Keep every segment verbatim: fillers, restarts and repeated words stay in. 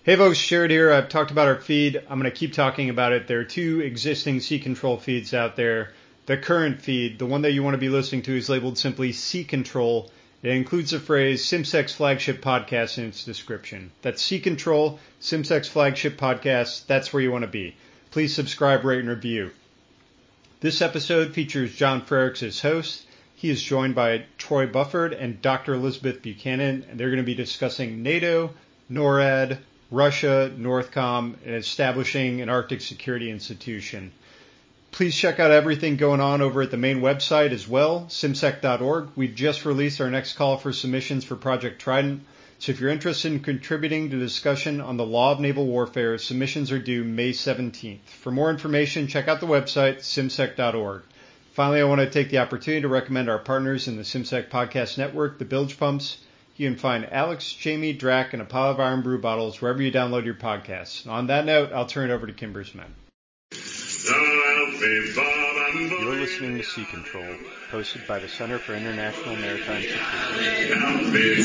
Hey folks, Jared here. I've talked about our feed. I'm going to keep talking about it. There are two existing Sea Control feeds out there. The current feed, the one that you want to be listening to, is labeled simply Sea Control. It includes the phrase SimSec's flagship podcast in its description. That's Sea Control, SimSec's flagship podcast. That's where you want to be. Please subscribe, rate, and review. This episode features John Frerichs as host. He is joined by Troy Bufford and Doctor Elizabeth Buchanan, and they're going to be discussing NATO, NORAD, Russia, Northcom, and establishing an Arctic security institution. Please check out everything going on over at the main website as well, simsec dot org. We've just released our next call for submissions for Project Trident. So if you're interested in contributing to the discussion on the law of naval warfare, submissions are due May seventeenth. For more information, check out the website, simsec dot org. Finally, I want to take the opportunity to recommend our partners in the SimSec Podcast Network, the Bilge Pumps. You can find Alex, Jamie, Drac, and a pile of Iron Brew bottles wherever you download your podcasts. On that note, I'll turn it over to Kimber's men. You're listening to Sea Control, hosted by the Center for International Maritime Security.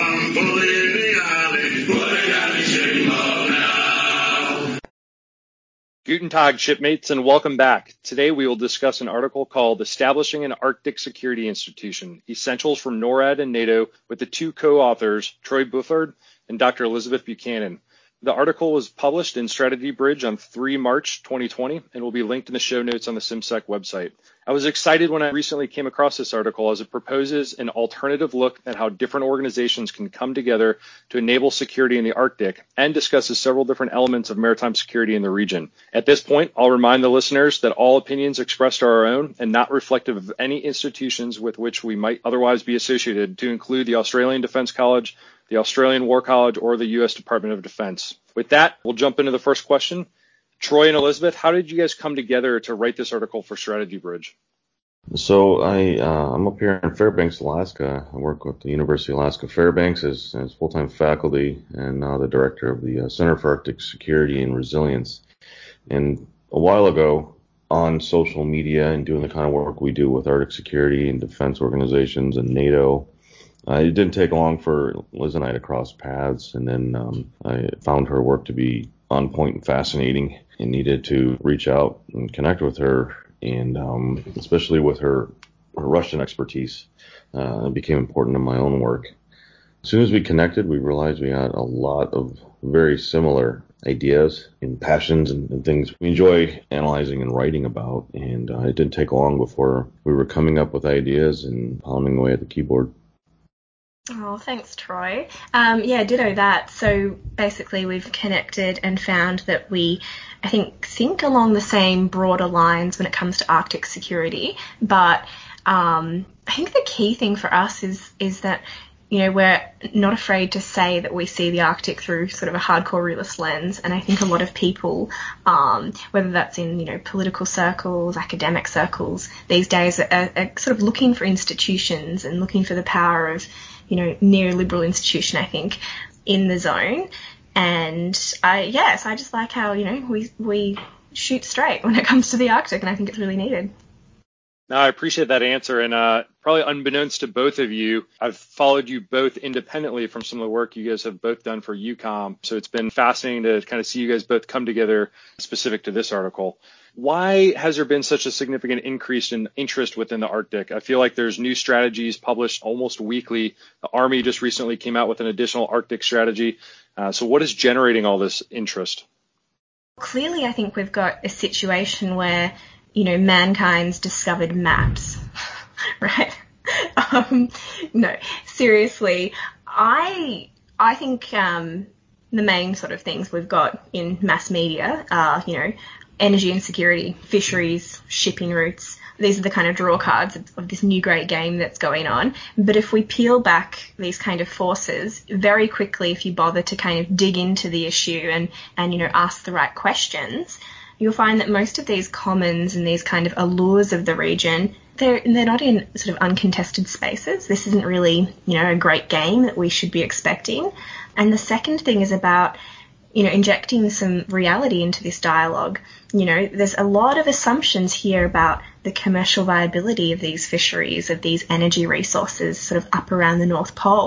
Guten Tag, shipmates, and welcome back. Today we will discuss an article called Establishing an Arctic Security Institution, Essentials from NORAD and NATO, with the two co-authors, Troy Bufford and Doctor Elizabeth Buchanan. The article was published in Strategy Bridge on the third of March twenty twenty and will be linked in the show notes on the SimSec website. I was excited when I recently came across this article as it proposes an alternative look at how different organizations can come together to enable security in the Arctic and discusses several different elements of maritime security in the region. At this point, I'll remind the listeners that all opinions expressed are our own and not reflective of any institutions with which we might otherwise be associated, to include the Australian Defence College, the Australian War College, or the U S Department of Defense. With that, we'll jump into the first question. Troy and Elizabeth, how did you guys come together to write this article for Strategy Bridge? So I, uh, I'm up here in Fairbanks, Alaska. I work with the University of Alaska Fairbanks as, as full-time faculty and now the director of the uh, Center for Arctic Security and Resilience. And a while ago, on social media and doing the kind of work we do with Arctic security and defense organizations and NATO, Uh, it didn't take long for Liz and I to cross paths, and then um, I found her work to be on point and fascinating and needed to reach out and connect with her, and um, especially with her, her Russian expertise. Uh, it became important in my own work. As soon as we connected, we realized we had a lot of very similar ideas and passions and, and things we enjoy analyzing and writing about, and uh, it didn't take long before we were coming up with ideas and pounding away at the keyboard. Oh, thanks, Troy. Um, yeah, ditto that. So basically we've connected and found that we, I think, think along the same broader lines when it comes to Arctic security. But um, I think the key thing for us is is that, you know, we're not afraid to say that we see the Arctic through sort of a hardcore realist lens. And I think a lot of people, um, whether that's in, you know, political circles, academic circles, these days are, are sort of looking for institutions and looking for the power of, you know, neoliberal institution, I think, in the zone. And I, yes, I just like how, you know, we, we shoot straight when it comes to the Arctic, and I think it's really needed. No, I appreciate that answer. And uh, probably unbeknownst to both of you, I've followed you both independently from some of the work you guys have both done for EUCOM. So it's been fascinating to kind of see you guys both come together specific to this article. Why has there been such a significant increase in interest within the Arctic? I feel like there's new strategies published almost weekly. The Army just recently came out with an additional Arctic strategy. Uh, so what is generating all this interest? Clearly, I think we've got a situation where, you know, mankind's discovered maps, right? Um, no, seriously, I I think um, the main sort of things we've got in mass media are, you know, energy and security, fisheries, shipping routes. These are the kind of draw cards of, of this new great game that's going on. But if we peel back these kind of forces very quickly, if you bother to kind of dig into the issue and, and you know, ask the right questions, you'll find that most of these commons and these kind of allures of the region, they're, they're not in sort of uncontested spaces. This isn't really, you know, a great game that we should be expecting. And the second thing is about, you know, injecting some reality into this dialogue. You know, there's a lot of assumptions here about the commercial viability of these fisheries, of these energy resources sort of up around the North Pole.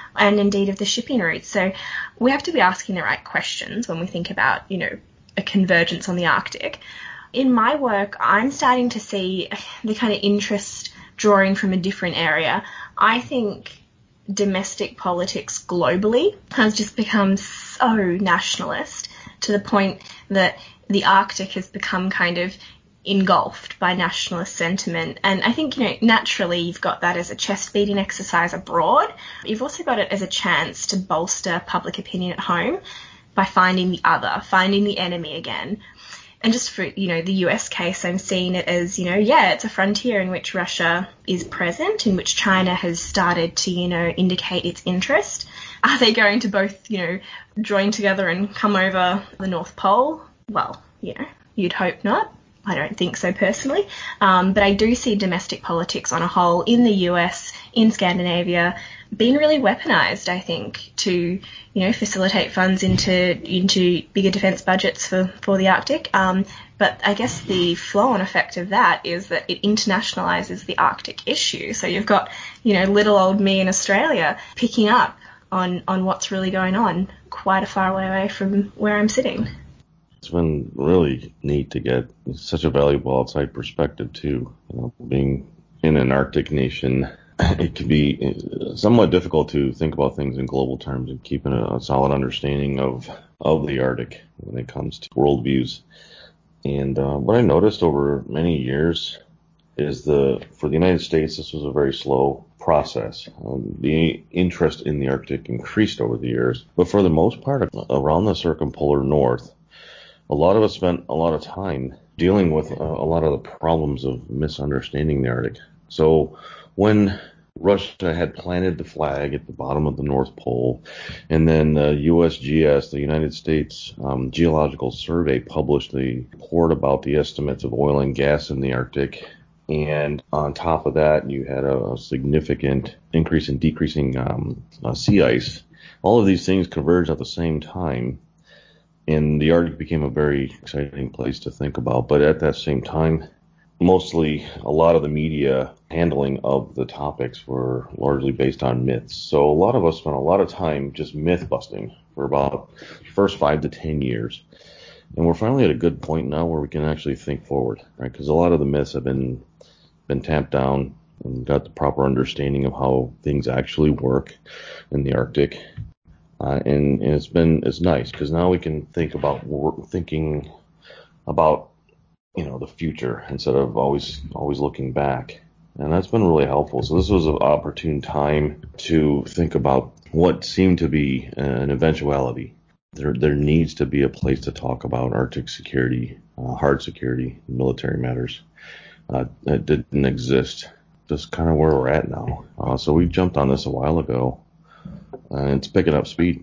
and indeed of the shipping routes. So we have to be asking the right questions when we think about, you know, a convergence on the Arctic. In my work, I'm starting to see the kind of interest drawing from a different area. I think domestic politics globally has just become so nationalist to the point that the Arctic has become kind of engulfed by nationalist sentiment. And I think, you know, naturally you've got that as a chest beating exercise abroad. You've also got it as a chance to bolster public opinion at home by finding the other, finding the enemy again. And just for, you know, the U S case, I'm seeing it as, you know, yeah, it's a frontier in which Russia is present, in which China has started to, you know, indicate its interest. Are they going to both, you know, join together and come over the North Pole? Well, you know, you'd hope not. I don't think so personally. Um, but I do see domestic politics on a whole in the U S, in Scandinavia, being really weaponized, I think, to, you know, facilitate funds into into bigger defence budgets for, for the Arctic. Um, but I guess the flow-on effect of that is that it internationalises the Arctic issue. So you've got, you know, little old me in Australia picking up on, on what's really going on quite a far way away from where I'm sitting. It's been really neat to get such a valuable outside perspective, too. You know, being in an Arctic nation, it can be somewhat difficult to think about things in global terms and keeping a, a solid understanding of, of the Arctic when it comes to worldviews. And uh, what I noticed over many years is the for the United States, this was a very slow process. Um, the interest in the Arctic increased over the years, but for the most part, around the circumpolar north, a lot of us spent a lot of time dealing with uh, a lot of the problems of misunderstanding the Arctic. So when Russia had planted the flag at the bottom of the North Pole, and then the U S G S, the United States um, Geological Survey, published the report about the estimates of oil and gas in the Arctic. And on top of that, you had a, a significant increase in decreasing um, uh, sea ice. All of these things converged at the same time. And the Arctic became a very exciting place to think about. But at that same time, mostly a lot of the media handling of the topics were largely based on myths. So a lot of us spent a lot of time just myth busting for about the first five to ten years. And we're finally at a good point now where we can actually think forward, right? Because a lot of the myths have been been tamped down and got the proper understanding of how things actually work in the Arctic. Uh, and, and it's been, it's nice because now we can think about, thinking about, you know, the future instead of always, always looking back. And that's been really helpful. So this was an opportune time to think about what seemed to be an eventuality. There, there needs to be a place to talk about Arctic security, uh, hard security, military matters. Uh, that didn't exist. Just kind of where we're at now. Uh, so we jumped on this a while ago. Uh, it's picking up speed.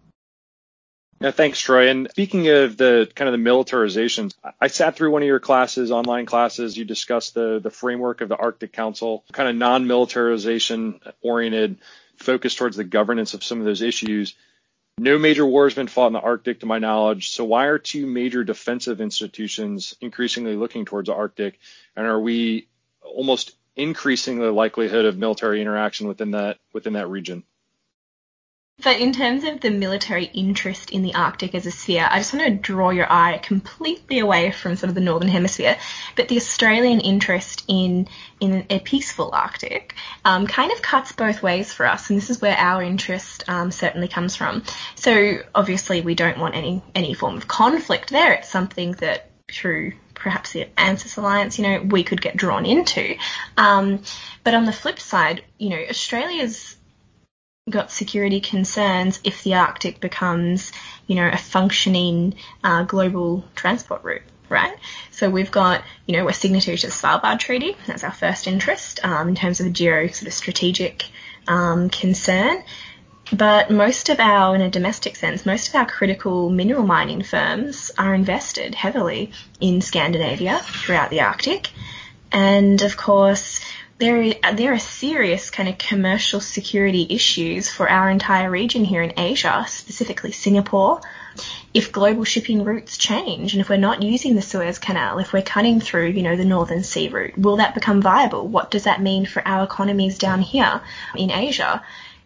Yeah, thanks, Troy. And speaking of the kind of the militarizations, I sat through one of your classes, online classes. You discussed the the framework of the Arctic Council, kind of non-militarization oriented, focused towards the governance of some of those issues. No major war has been fought in the Arctic, to my knowledge. So why are two major defensive institutions increasingly looking towards the Arctic? And are we almost increasing the likelihood of military interaction within that within that region? But in terms of the military interest in the Arctic as a sphere, I just want to draw your eye completely away from sort of the Northern Hemisphere. But the Australian interest in in a peaceful Arctic um, kind of cuts both ways for us, and this is where our interest um, certainly comes from. So obviously we don't want any any form of conflict there. It's something that through perhaps the ANZUS Alliance, you know, we could get drawn into. Um, but on the flip side, you know, Australia's got security concerns if the Arctic becomes, you know, a functioning uh, global transport route, right? So we've got, you know, we're signatory to the Svalbard Treaty. That's our first interest um, in terms of a geo sort of strategic um, concern. But most of our, in a domestic sense, most of our critical mineral mining firms are invested heavily in Scandinavia throughout the Arctic. And of course, There, there are serious kind of commercial security issues for our entire region here in Asia, specifically Singapore. If global shipping routes change and if we're not using the Suez Canal, if we're cutting through, you know, the Northern Sea route, will that become viable? What does that mean for our economies down here in Asia?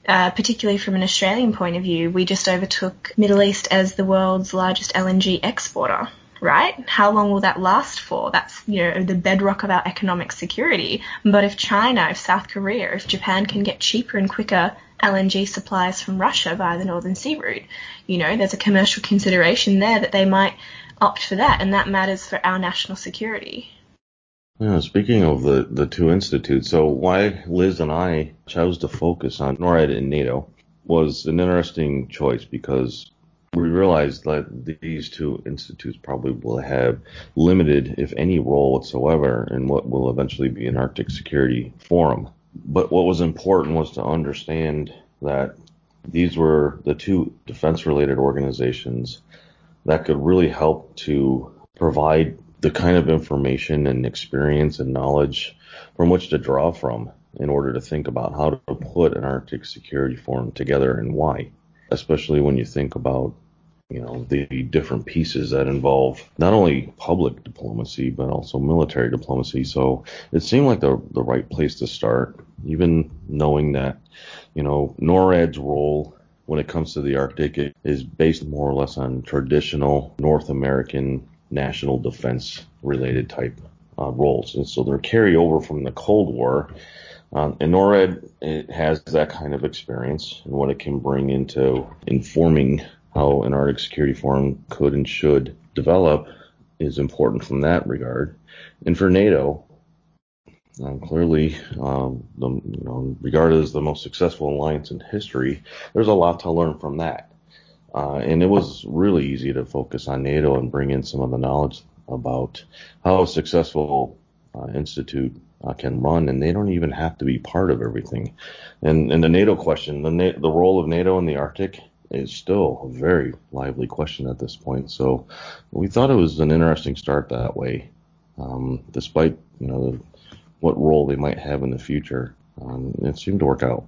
uh, particularly from an Australian point of view, we just overtook Middle East as the world's largest L N G exporter, right? How long will that last for? That's, you know, the bedrock of our economic security. But if China, if South Korea, if Japan can get cheaper and quicker L N G supplies from Russia via the Northern Sea route, you know, there's a commercial consideration there that they might opt for that, and that matters for our national security. Yeah, speaking of the, the two institutes, so why Liz and I chose to focus on NORAD and NATO was an interesting choice because we realized that these two institutes probably will have limited, if any, role whatsoever in what will eventually be an Arctic Security Forum. But what was important was to understand that these were the two defense-related organizations that could really help to provide the kind of information and experience and knowledge from which to draw from in order to think about how to put an Arctic Security Forum together and why, especially when you think about, you know, the different pieces that involve not only public diplomacy, but also military diplomacy. So it seemed like the the right place to start, even knowing that, you know, NORAD's role when it comes to the Arctic is based more or less on traditional North American national defense related type uh, roles. And so they're carry over from the Cold War. Um, and NORAD, it has that kind of experience and what it can bring into informing how an Arctic Security Forum could and should develop is important from that regard. And for NATO, um, clearly, um, the, you know, regarded as the most successful alliance in history, there's a lot to learn from that. Uh, and it was really easy to focus on NATO and bring in some of the knowledge about how a successful uh, institute uh, can run, and they don't even have to be part of everything. And, and the NATO question, the, Na- the role of NATO in the Arctic is still a very lively question at this point. So we thought it was an interesting start that way, um, despite, you know, the, what role they might have in the future. Um, it seemed to work out.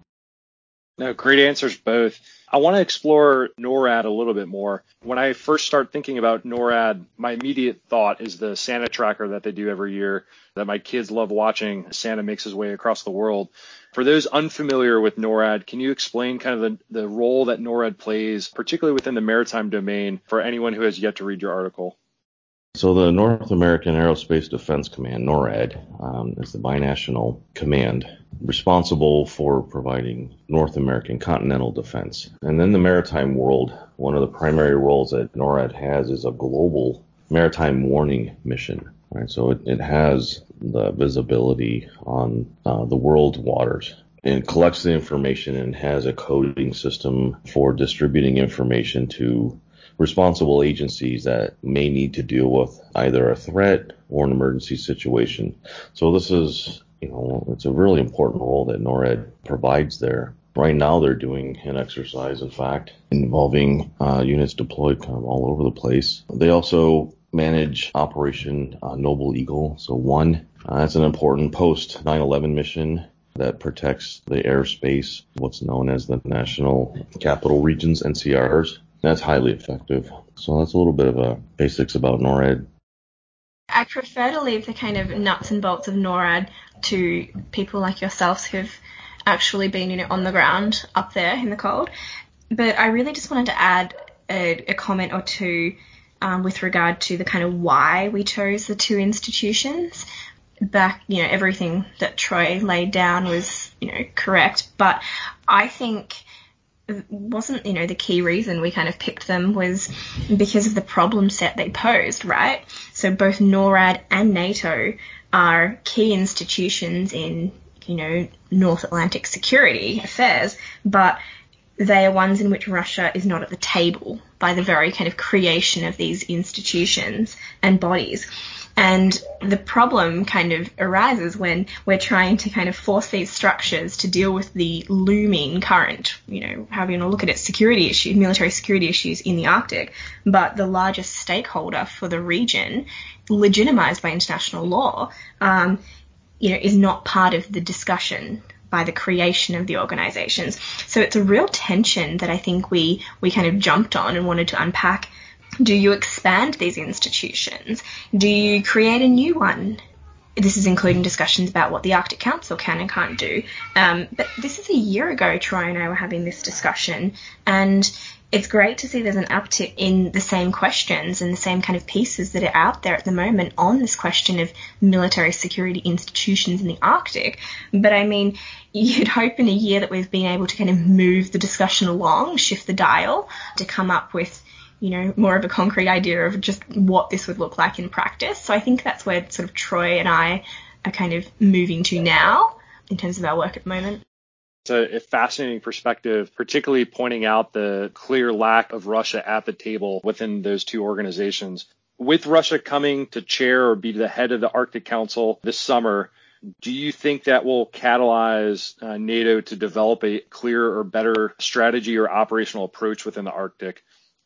No, great answers both. I want to explore NORAD a little bit more. When I first start thinking about NORAD, my immediate thought is the Santa tracker that they do every year that my kids love watching. Santa makes his way across the world. For those unfamiliar with NORAD, can you explain kind of the, the role that NORAD plays, particularly within the maritime domain, for anyone who has yet to read your article? So the North American Aerospace Defense Command, NORAD, um, is the binational command responsible for providing North American continental defense. And then the maritime world, one of the primary roles that NORAD has is a global maritime warning mission. Right? So it, it has the visibility on uh, the world's waters. It collects the information and has a coding system for distributing information to responsible agencies that may need to deal with either a threat or an emergency situation. So this is, you know, it's a really important role that NORAD provides there. Right now they're doing an exercise, in fact, involving uh, units deployed kind of all over the place. They also manage Operation uh, Noble Eagle. So one, uh, that's an important post nine eleven mission that protects the airspace, what's known as the National Capital Regions, N C Rs. That's highly effective. So that's a little bit of a basics about NORAD. I prefer to leave the kind of nuts and bolts of NORAD to people like yourselves who've actually been, you know, on the ground up there in the cold. But I really just wanted to add a, a comment or two um, with regard to the kind of why we chose the two institutions. Back, you know, everything that Troy laid down was, you know, correct. But I think wasn't, you know, the key reason we kind of picked them was because of the problem set they posed, right? So both NORAD and NATO are key institutions in, you know, North Atlantic security affairs, but they are ones in which Russia is not at the table by the very kind of creation of these institutions and bodies. And the problem kind of arises when we're trying to kind of force these structures to deal with the looming current, you know, however you want to look at it, security issues, military security issues in the Arctic. But the largest stakeholder for the region, legitimized by international law, um, you know, is not part of the discussion by the creation of the organizations. So it's a real tension that I think we, we kind of jumped on and wanted to unpack. Do you expand these institutions? Do you create a new one? This is including discussions about what the Arctic Council can and can't do. Um, but this is a year ago, Troy and I were having this discussion, and it's great to see there's an uptick in the same questions and the same kind of pieces that are out there at the moment on this question of military security institutions in the Arctic. But I mean, you'd hope in a year that we've been able to kind of move the discussion along, shift the dial, to come up with, you know, more of a concrete idea of just what this would look like in practice. So I think that's where sort of Troy and I are kind of moving to now in terms of our work at the moment. It's a, a fascinating perspective, particularly pointing out the clear lack of Russia at the table within those two organizations. With Russia coming to chair or be the head of the Arctic Council this summer, do you think that will catalyze uh, NATO to develop a clearer or better strategy or operational approach within the Arctic?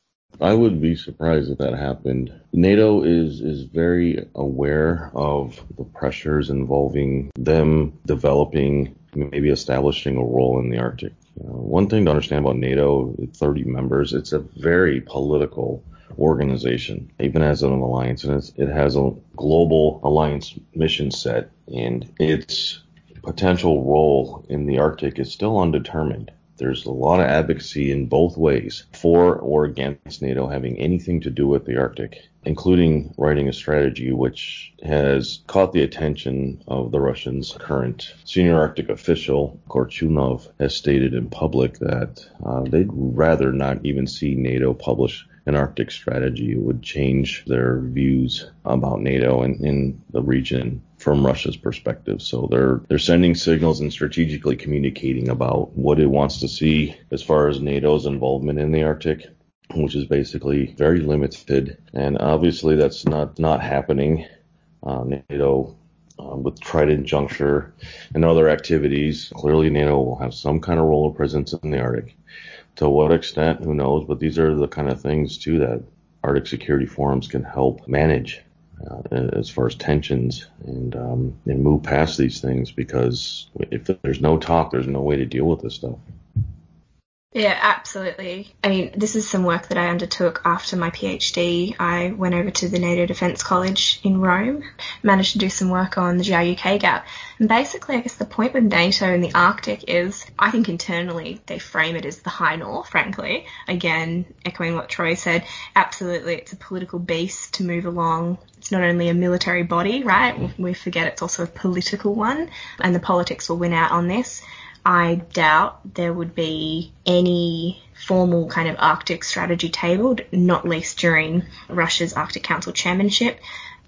I would be surprised if that happened. NATO is, is very aware of the pressures involving them developing, maybe establishing a role in the Arctic. Uh, one thing to understand about NATO, thirty members, it's a very political organization, even as an alliance, and it's, it has a global alliance mission set, and its potential role in the Arctic is still undetermined. There's a lot of advocacy in both ways for or against NATO having anything to do with the Arctic, including writing a strategy which has caught the attention of the Russians. Current senior Arctic official, Korchunov, has stated in public that uh, they'd rather not even see NATO publish an Arctic strategy. It would change their views about NATO and in the region from Russia's perspective. So they're they're sending signals and strategically communicating about what it wants to see as far as NATO's involvement in the Arctic, which is basically very limited. And obviously that's not, not happening. Uh, NATO, uh, with Trident Juncture and other activities, clearly NATO will have some kind of role or presence in the Arctic. To what extent, who knows? But these are the kind of things, too, that Arctic security forums can help manage uh, as far as tensions and, um, and move past these things, because if there's no talk, there's no way to deal with this stuff. Yeah, absolutely. I mean, this is some work that I undertook after my PhD. I went over to the NATO Defence College in Rome, managed to do some work on the G R U K gap. And basically, I guess the point with NATO in the Arctic is, I think internally they frame it as the high north, frankly. Again, echoing what Troy said, absolutely, it's a political beast to move along. It's not only a military body, right? We forget it's also a political one, and the politics will win out on this. I doubt there would be any formal kind of Arctic strategy tabled, not least during Russia's Arctic Council chairmanship.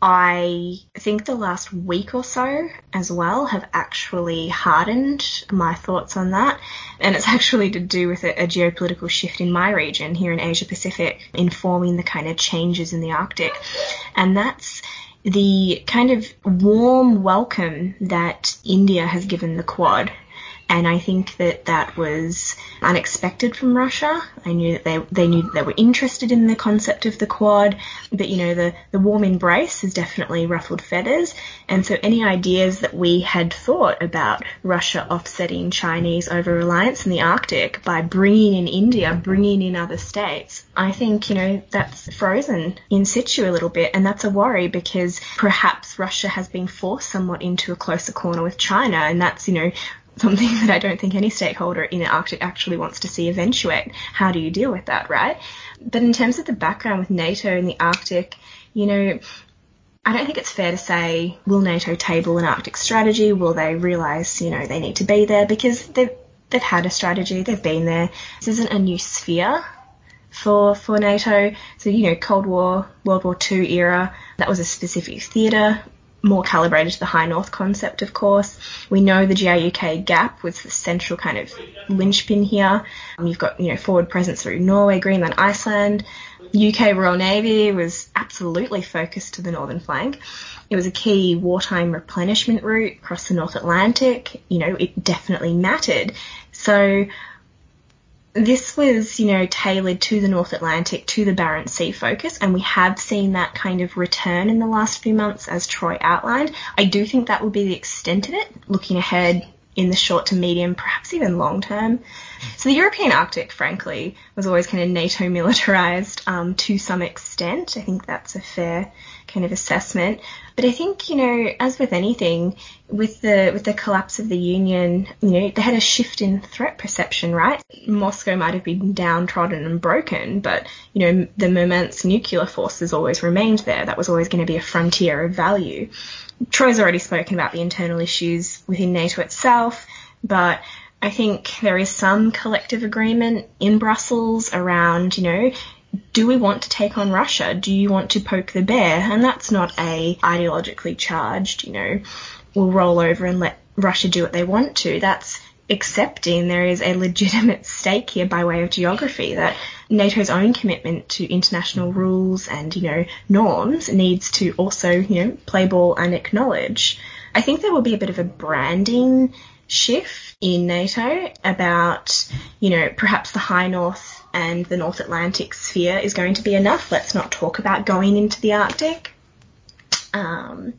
I think the last week or so as well have actually hardened my thoughts on that. And it's actually to do with a, a geopolitical shift in my region here in Asia Pacific, informing the kind of changes in the Arctic. And that's the kind of warm welcome that India has given the Quad. And I think that that was unexpected from Russia. I knew that they they knew that they were interested in the concept of the Quad, but, you know, the, the warm embrace has definitely ruffled feathers. And so any ideas that we had thought about Russia offsetting Chinese over-reliance in the Arctic by bringing in India, bringing in other states, I think, you know, that's frozen in situ a little bit. And that's a worry, because perhaps Russia has been forced somewhat into a closer corner with China. And that's, you know, something that I don't think any stakeholder in the Arctic actually wants to see eventuate. How do you deal with that, right? But in terms of the background with NATO in the Arctic, you know, I don't think it's fair to say, will NATO table an Arctic strategy? Will they realise, you know, they need to be there? Because they've, they've had a strategy, they've been there. This isn't a new sphere for for NATO. So, you know, Cold War, World War Two era, that was a specific theatre, more calibrated to the high north concept, of course. We know the G R U K gap was the central kind of linchpin here. Um, you've got, you know, forward presence through Norway, Greenland, Iceland. U K Royal Navy was absolutely focused to the northern flank. It was a key wartime replenishment route across the North Atlantic. You know, it definitely mattered. So this was, you know, tailored to the North Atlantic, to the Barents Sea focus, and we have seen that kind of return in the last few months, as Troy outlined. I do think that will be the extent of it, looking ahead in the short to medium, perhaps even long term. So the European Arctic, frankly, was always kind of NATO militarized um, to some extent. I think that's a fair kind of assessment. But I think, you know, as with anything, with the with the collapse of the Union, you know, they had a shift in threat perception, right? Moscow might have been downtrodden and broken, but, you know, the Murmansk nuclear forces always remained there. That was always going to be a frontier of value. Troy's already spoken about the internal issues within NATO itself, but I think there is some collective agreement in Brussels around, you know, do we want to take on Russia? Do you want to poke the bear? And that's not a ideologically charged, you know, we'll roll over and let Russia do what they want to. That's accepting there is a legitimate stake here by way of geography, that NATO's own commitment to international rules and, you know, norms needs to also, you know, play ball and acknowledge. I think there will be a bit of a branding shift in NATO about, you know, perhaps the high north and the North Atlantic sphere is going to be enough. Let's not talk about going into the Arctic. Um,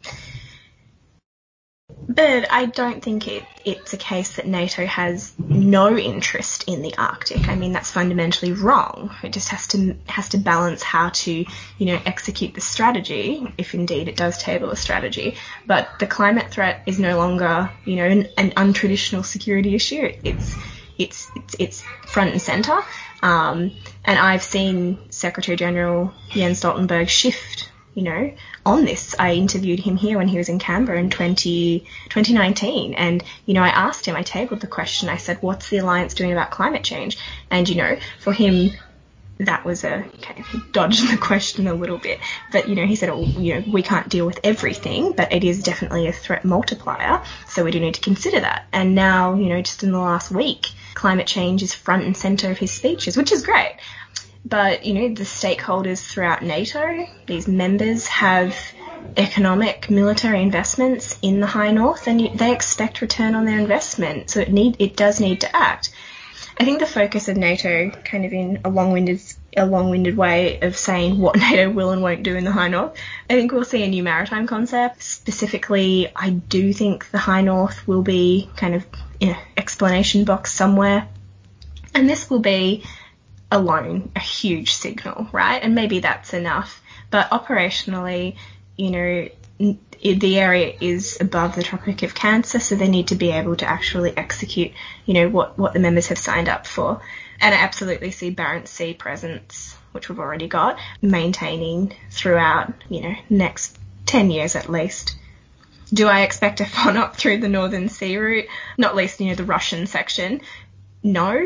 but I don't think it, it's a case that NATO has no interest in the Arctic. I mean, that's fundamentally wrong. It just has to has to balance how to, you know, execute the strategy, if indeed it does table a strategy. But the climate threat is no longer, you know, an, an untraditional security issue. It's it's it's, it's front and centre. Um, and I've seen Secretary General Jens Stoltenberg shift, you know, on this. I interviewed him here when he was in Canberra in twenty nineteen. And, you know, I asked him, I tabled the question, I said, what's the alliance doing about climate change? And, you know, for him, that was a kind of dodged the question a little bit. But, you know, he said, oh, you know, we can't deal with everything, but it is definitely a threat multiplier. So we do need to consider that. And now, you know, just in the last week, climate change is front and centre of his speeches, which is great. But, you know, the stakeholders throughout NATO, these members have economic military investments in the High North, and they expect return on their investment. So it need it does need to act. I think the focus of NATO, kind of in a long-winded a long-winded way of saying what NATO will and won't do in the High North, I think we'll see a new maritime concept. Specifically, I do think the High North will be kind of in an explanation box somewhere. And this will be alone a huge signal, right? And maybe that's enough. But operationally, you know, the area is above the Tropic of Cancer, so they need to be able to actually execute, you know, what, what the members have signed up for. And I absolutely see Barents Sea presence, which we've already got, maintaining throughout, you know, next ten years at least. Do I expect a follow-up through the Northern Sea route? Not least, you know, the Russian section. No.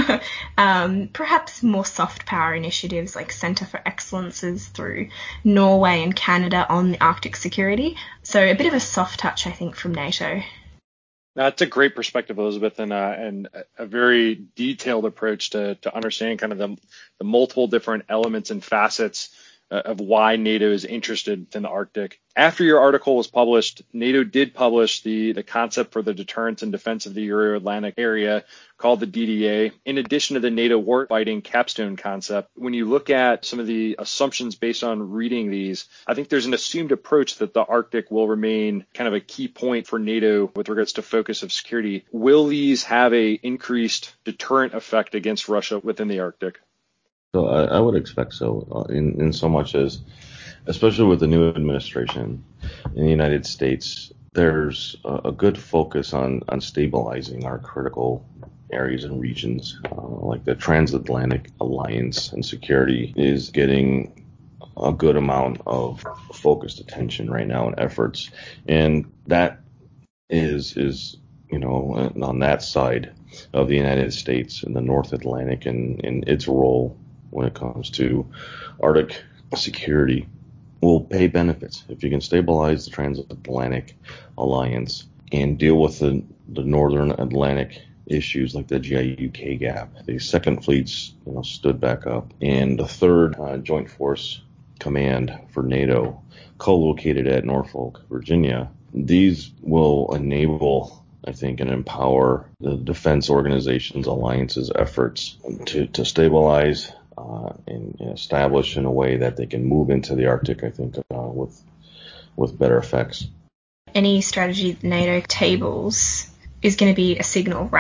um, perhaps more soft power initiatives like Centre for Excellences through Norway and Canada on the Arctic security. So a bit of a soft touch, I think, from NATO. That's a great perspective, Elizabeth, and, uh, and a very detailed approach to, to understanding kind of the, the multiple different elements and facets uh, of why NATO is interested in the Arctic. After your article was published, NATO did publish the, the concept for the deterrence and defense of the Euro-Atlantic area called the D D A, in addition to the NATO warfighting capstone concept. When you look at some of the assumptions based on reading these, I think there's an assumed approach that the Arctic will remain kind of a key point for NATO with regards to focus of security. Will these have a increased deterrent effect against Russia within the Arctic? So I, I would expect so, uh, in, in so much as, especially with the new administration in the United States, there's a, a good focus on, on stabilizing our critical areas and regions, uh, like the transatlantic alliance and security is getting a good amount of focused attention right now and efforts. And that is, is, you know, on that side of the United States and the North Atlantic and, and its role when it comes to Arctic security will pay benefits. If you can stabilize the transatlantic alliance and deal with the, the Northern Atlantic issues like the G I U K gap, the second fleets, you know, stood back up, and the third uh, joint force command for NATO co-located at Norfolk, Virginia. These will enable, I think, and empower the defense organizations, alliances, efforts to, to stabilize uh, and, and establish in a way that they can move into the Arctic, I think, uh, with with better effects. Any strategy that NATO tables is going to be a signal, right?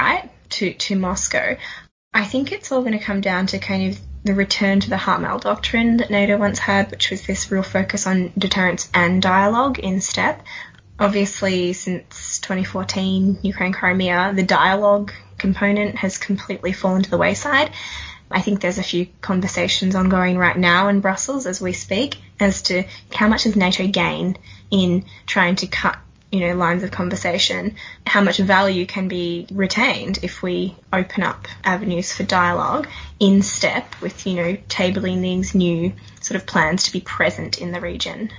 to, to Moscow. I think it's all going to come down to kind of the return to the Hartmel doctrine that NATO once had, which was this real focus on deterrence and dialogue in step. Obviously, since twenty fourteen, Ukraine, Crimea, the dialogue component has completely fallen to the wayside. I think there's a few conversations ongoing right now in Brussels as we speak as to how much does NATO gain in trying to cut, you know, lines of conversation, how much value can be retained if we open up avenues for dialogue in step with, you know, tabling these new sort of plans to be present in the region.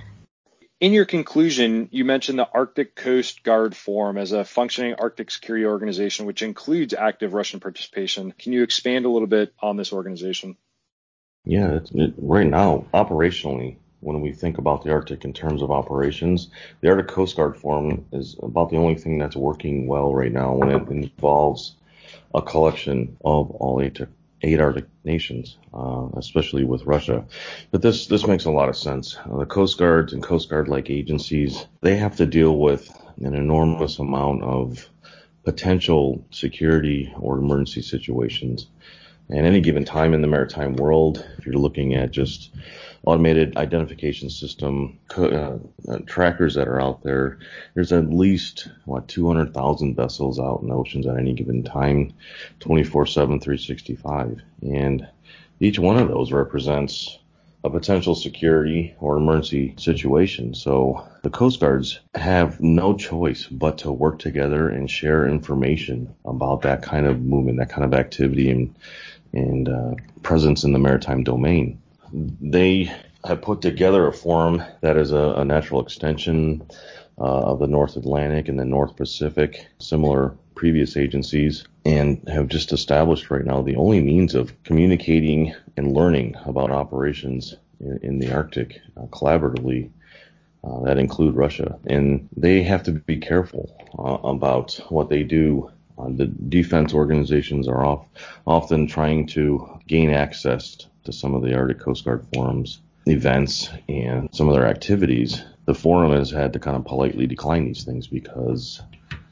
In your conclusion, you mentioned the Arctic Coast Guard Forum as a functioning Arctic security organization, which includes active Russian participation. Can you expand a little bit on this organization? Yeah, it's, it, right now, operationally, when we think about the Arctic in terms of operations, the Arctic Coast Guard Forum is about the only thing that's working well right now when it involves a collection of all eight, eight Arctic nations, uh, especially with Russia. But this, this makes a lot of sense. Uh, the Coast Guards and Coast Guard-like agencies, they have to deal with an enormous amount of potential security or emergency situations. At any given time in the maritime world, if you're looking at just automated identification system uh, uh, trackers that are out there, there's at least, what, two hundred thousand vessels out in the oceans at any given time, twenty-four seven, three sixty-five. And each one of those represents a potential security or emergency situation. So the Coast Guards have no choice but to work together and share information about that kind of movement, that kind of activity and and uh, presence in the maritime domain. They have put together a forum that is a, a natural extension uh, of the North Atlantic and the North Pacific, similar previous agencies, and have just established right now the only means of communicating and learning about operations in, in the Arctic uh, collaboratively uh, that include Russia. And they have to be careful uh, about what they do. Uh, the defense organizations are off, often trying to gain access to some of the Arctic Coast Guard forums, events, and some of their activities. The forum has had to kind of politely decline these things because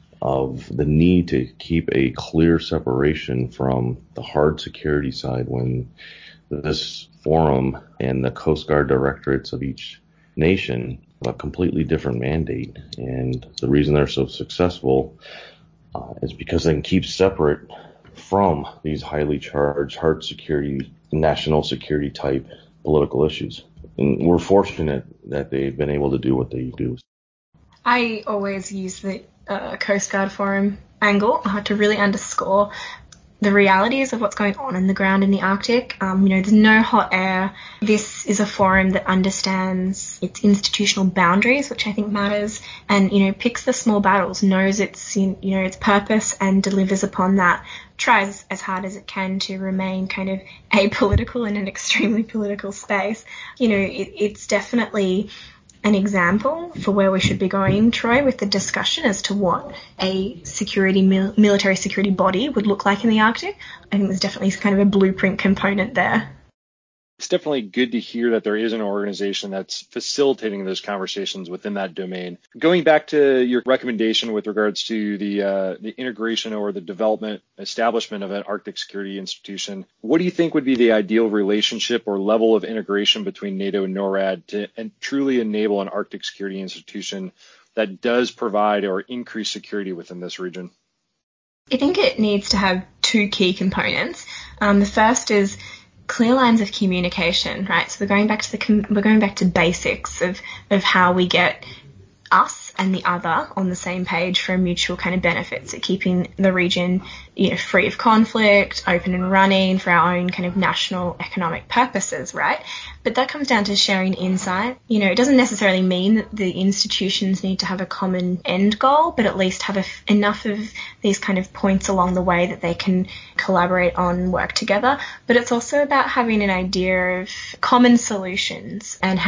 of the need to keep a clear separation from the hard security side when this forum and the Coast Guard directorates of each nation have a completely different mandate. And the reason they're so successful Uh, is because they can keep separate from these highly charged, hard security, national security type political issues. And we're fortunate that they've been able to do what they do. I always use the uh, Coast Guard Forum angle uh, to really underscore the realities of what's going on in the ground in the Arctic. Um, you know, there's no hot air. This is a forum that understands its institutional boundaries, which I think matters, and, you know, picks the small battles, knows its, you know, its purpose and delivers upon that, tries as hard as it can to remain kind of apolitical in an extremely political space. You know, it, it's definitely an example for where we should be going, Troy, with the discussion as to what a security, mil- military security body would look like in the Arctic. I think there's definitely kind of a blueprint component there. It's definitely good to hear that there is an organization that's facilitating those conversations within that domain. Going back to your recommendation with regards to the uh, the integration or the development, establishment of an Arctic security institution, what do you think would be the ideal relationship or level of integration between NATO and NORAD to and truly enable an Arctic security institution that does provide or increase security within this region? I think it needs to have two key components. Um, the first is clear lines of communication, right? So we're going back to the com- we're going back to basics of of how we get us and the other on the same page for a mutual kind of benefits at keeping the region, you know, free of conflict, open and running for our own kind of national economic purposes, right? But that comes down to sharing insight. You know, it doesn't necessarily mean that the institutions need to have a common end goal, but at least have a f- enough of these kind of points along the way that they can collaborate on, work together. But it's also about having an idea of common solutions and how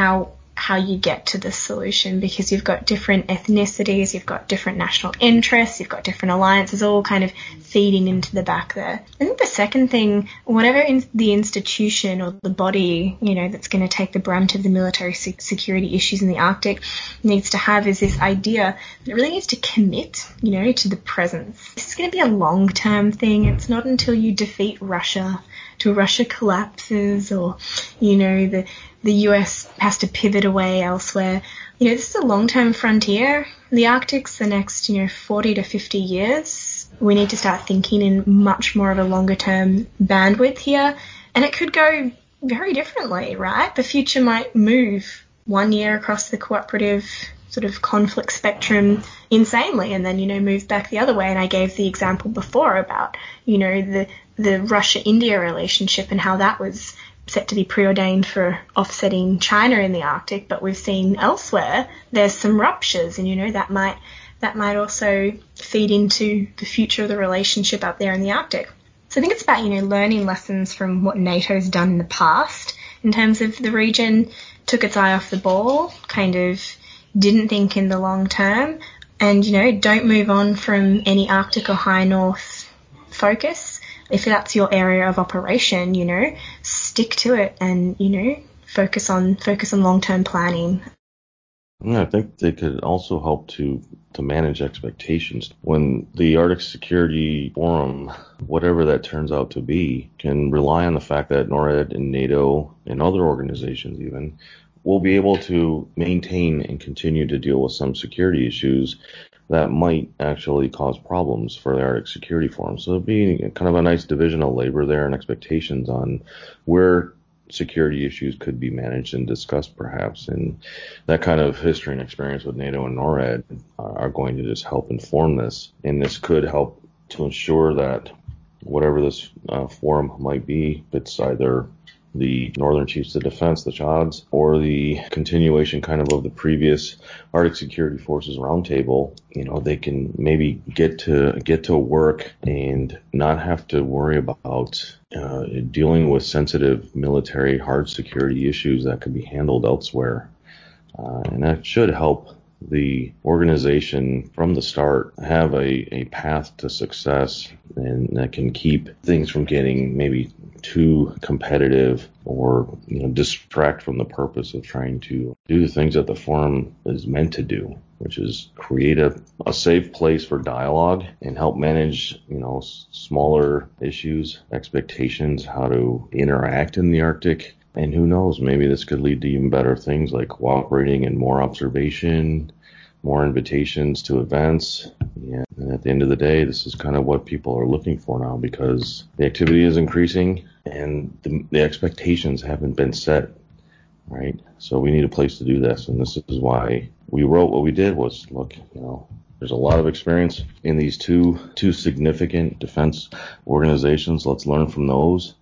how you get to the solution, because you've got different ethnicities, you've got different national interests, you've got different alliances all kind of feeding into the back there. I think the second thing, whatever in the institution or the body, you know, that's going to take the brunt of the military security issues in the Arctic needs to have is this idea that it really needs to commit, you know, to the presence. This is going to be a long-term thing. It's not until you defeat Russia, till Russia collapses, or, you know, the the U S has to pivot away elsewhere. You know, this is a long-term frontier. The Arctic's the next, you know, forty to fifty years. We need to start thinking in much more of a longer-term bandwidth here. And it could go very differently, right? The future might move one year across the cooperative sort of conflict spectrum insanely, and then, you know, move back the other way. And I gave the example before about, you know, the, the Russia-India relationship and how that was set to be preordained for offsetting China in the Arctic, but we've seen elsewhere there's some ruptures, and, you know, that might that might also feed into the future of the relationship up there in the Arctic. So I think it's about, you know, learning lessons from what NATO's done in the past in terms of the region, took its eye off the ball, kind of didn't think in the long term, and, you know, don't move on from any Arctic or high north focus. If that's your area of operation, you know, stick to it and, you know, focus on focus on long-term planning. Yeah, I think they could also help to, to manage expectations. When the Arctic Security Forum, whatever that turns out to be, can rely on the fact that NORAD and NATO and other organizations even will be able to maintain and continue to deal with some security issues that might actually cause problems for the Arctic Security Forum. So it'd be kind of a nice division of labor there and expectations on where security issues could be managed and discussed perhaps. And that kind of history and experience with NATO and NORAD are going to just help inform this. And this could help to ensure that whatever this uh, forum might be, it's either the Northern Chiefs of Defense, the C H O D S, or the continuation kind of of the previous Arctic Security Forces Roundtable, you know, they can maybe get to get to work and not have to worry about uh, dealing with sensitive military hard security issues that could be handled elsewhere. Uh, and that should help the organization from the start have a, a path to success, and that can keep things from getting maybe too competitive or, you know, distract from the purpose of trying to do the things that the forum is meant to do, which is create a, a safe place for dialogue and help manage, you know, s- smaller issues, expectations, how to interact in the Arctic. And who knows, maybe this could lead to even better things like cooperating and more observation, more invitations to events. Yeah. And at the end of the day, this is kind of what people are looking for now, because the activity is increasing and the, the expectations haven't been set, right? So we need a place to do this. And this is why we wrote what we did was, look, you know, there's a lot of experience in these two, two significant defense organizations. Let's learn from those,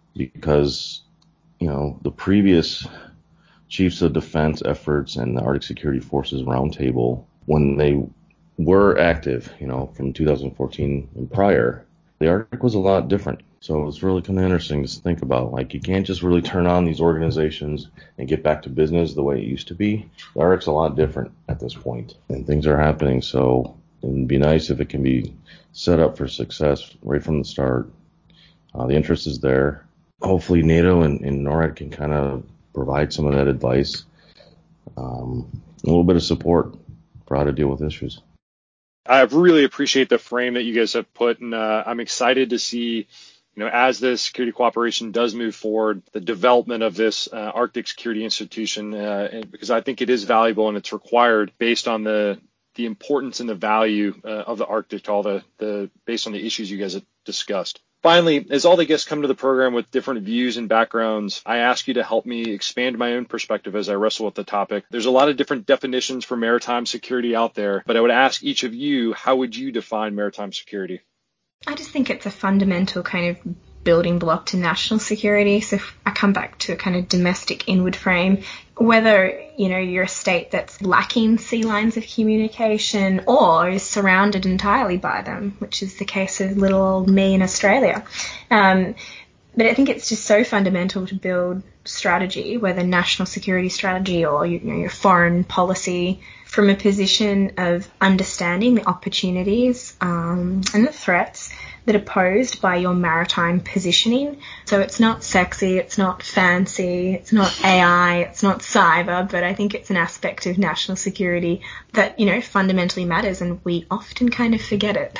because, you know, the previous Chiefs of Defense efforts and the Arctic Security Forces Roundtable, when they were active, you know, from two thousand fourteen and prior, the Arctic was a lot different. So it's really kind of interesting to think about. Like, you can't just really turn on these organizations and get back to business the way it used to be. The Arctic's a lot different at this point, and things are happening. So it'd be nice if it can be set up for success right from the start. Uh, the interest is there. Hopefully NATO and, and NORAD can kind of provide some of that advice, um, a little bit of support for how to deal with issues. I really appreciate the frame that you guys have put, and uh, I'm excited to see, you know, as this security cooperation does move forward, the development of this uh, Arctic Security Institution, uh, and because I think it is valuable and it's required based on the the importance and the value uh, of the Arctic to all the, the based on the issues you guys have discussed. Finally, as all the guests come to the program with different views and backgrounds, I ask you to help me expand my own perspective as I wrestle with the topic. There's a lot of different definitions for maritime security out there, but I would ask each of you, how would you define maritime security? I just think it's a fundamental kind of building block to national security. So if I come back to a kind of domestic inward frame, whether, you know, you're a state that's lacking sea lines of communication or is surrounded entirely by them, which is the case of little old me in Australia. Um, But I think it's just so fundamental to build strategy, whether national security strategy or you know, your foreign policy, from a position of understanding the opportunities um, and the threats that are posed by your maritime positioning. So it's not sexy, it's not fancy, it's not A I, it's not cyber, but I think it's an aspect of national security that, you know, fundamentally matters, and we often kind of forget it.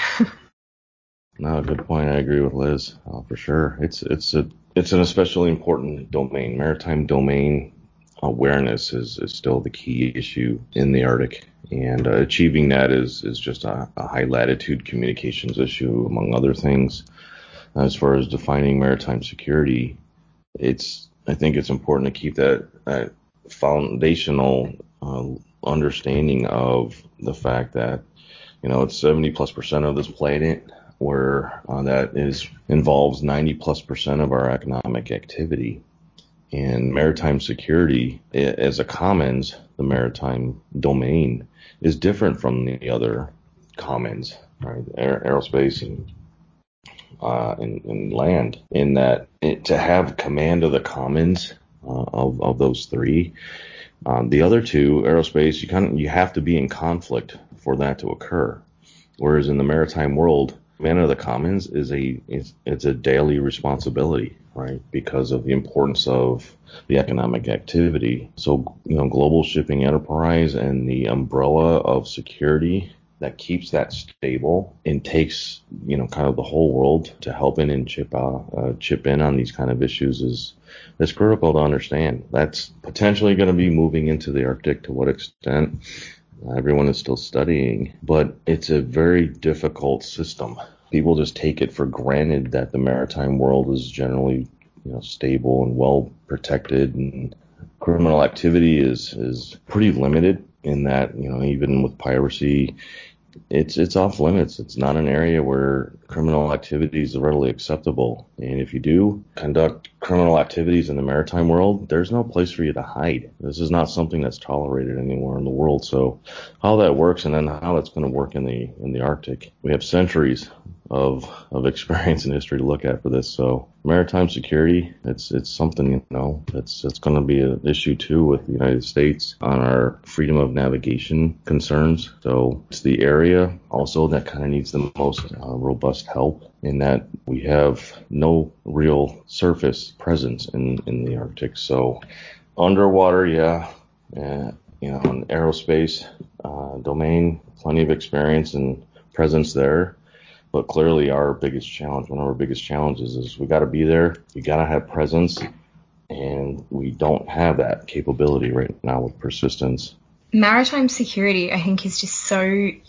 No, good point. I agree with Liz, uh, for sure. It's it's a it's an especially important domain. Maritime domain awareness is, is still the key issue in the Arctic, and uh, achieving that is is just a, a high latitude communications issue, among other things. As far as defining maritime security, it's I think it's important to keep that, that foundational uh, understanding of the fact that, you know, it's seventy plus percent of this planet, where uh, that is involves ninety plus percent of our economic activity. And maritime security as a commons, the maritime domain, is different from the other commons, right? Aer- aerospace and, uh, and, and land, in that it, to have command of the commons uh, of, of those three, um, the other two, aerospace, you kind of, you have to be in conflict for that to occur. Whereas in the maritime world, command of the commons is a is, it's a daily responsibility, right? Because of the importance of the economic activity. So, you know, global shipping enterprise and the umbrella of security that keeps that stable and takes, you know, kind of the whole world to help in and chip out, uh, chip in on these kind of issues is is critical to understand. That's potentially going to be moving into the Arctic. To what extent? Everyone is still studying, but it's a very difficult system. People just take it for granted that the maritime world is generally, you know, stable and well protected, and criminal activity is is pretty limited in that, you know, even with piracy, it's it's off limits. It's not an area where criminal activities are readily acceptable. And if you do conduct criminal activities in the maritime world, there's no place for you to hide. This is not something that's tolerated anywhere in the world. So how that works, and then how that's going to work in the in the Arctic, we have centuries of of experience and history to look at for this. So maritime security, it's it's something, you know, that's it's going to be an issue too with the United States on our freedom of navigation concerns. So it's the area also that kind of needs the most uh, robust help, in that we have no real surface presence in in the Arctic. So underwater, yeah, uh, you know, in aerospace uh, domain, plenty of experience and presence there. But clearly our biggest challenge, one of our biggest challenges, is we got to be there. You got to have presence, and we don't have that capability right now with persistence. Maritime security, I think, is just so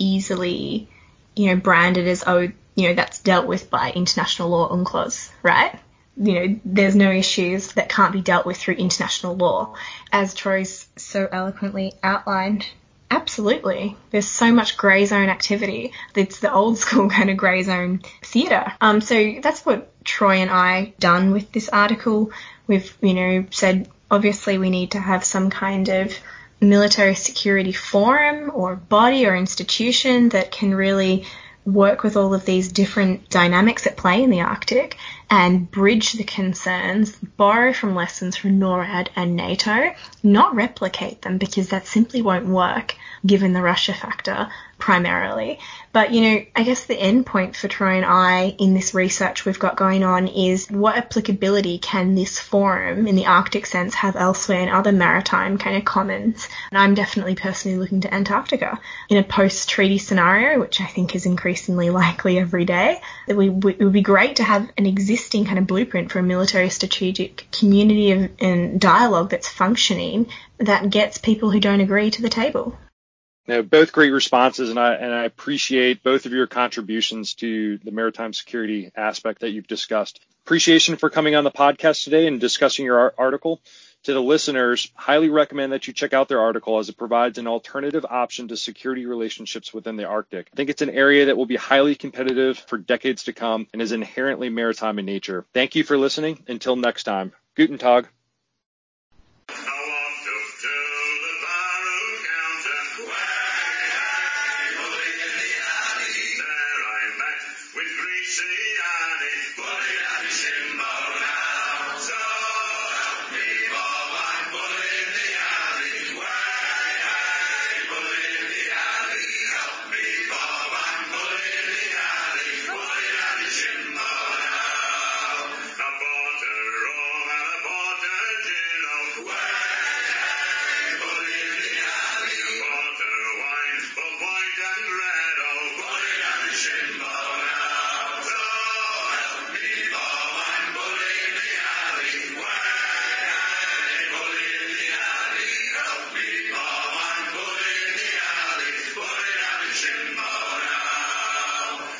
easily, you know, branded as, oh, you know, that's dealt with by international law UNCLOS, right? You know, there's no issues that can't be dealt with through international law. As Troy's so eloquently outlined, absolutely. There's so much grey zone activity. It's the old school kind of grey zone theatre. Um, so that's what Troy and I done with this article. We've, you know, said obviously we need to have some kind of military security forum or body or institution that can really work with all of these different dynamics at play in the Arctic and bridge the concerns, borrow from lessons from NORAD and NATO, not replicate them, because that simply won't work given the Russia factor primarily. But, you know, I guess the end point for Troy and I in this research we've got going on is what applicability can this forum in the Arctic sense have elsewhere in other maritime kind of commons? And I'm definitely personally looking to Antarctica in a post-treaty scenario, which I think is increasingly likely every day, that we, we, it would be great to have an existing kind of blueprint for a military strategic community of, and dialogue that's functioning, that gets people who don't agree to the table. Now, both great responses, and I and I appreciate both of your contributions to the maritime security aspect that you've discussed. Appreciation for coming on the podcast today and discussing your article. To the listeners, highly recommend that you check out their article, as it provides an alternative option to security relationships within the Arctic. I think it's an area that will be highly competitive for decades to come and is inherently maritime in nature. Thank you for listening. Until next time, Guten Tag.